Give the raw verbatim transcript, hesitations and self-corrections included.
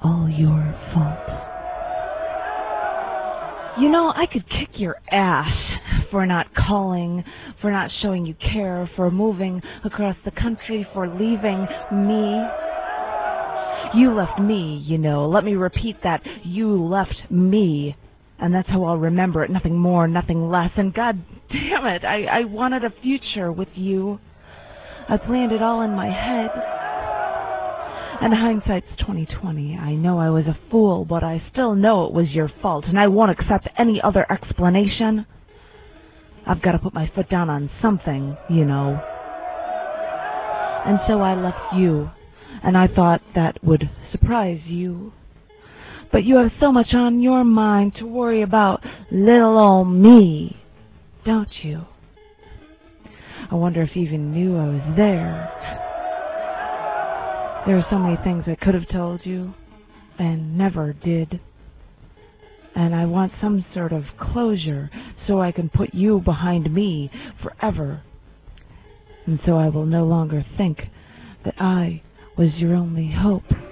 all your fault. You know, I could kick your ass for not calling, for not showing you care, for moving across the country, for leaving me. You left me, you know. Let me repeat that. You left me. And that's how I'll remember it. Nothing more, nothing less. And God damn it, I, I wanted a future with you. I planned it all in my head. And hindsight's twenty twenty. I know I was a fool, but I still know it was your fault, and I won't accept any other explanation. I've got to put my foot down on something, you know. And so I left you, and I thought that would surprise you. But you have so much on your mind to worry about little old me, don't you? I wonder if you even knew I was there. There are so many things I could have told you and never did. And I want some sort of closure so I can put you behind me forever. And so I will no longer think that I was your only hope.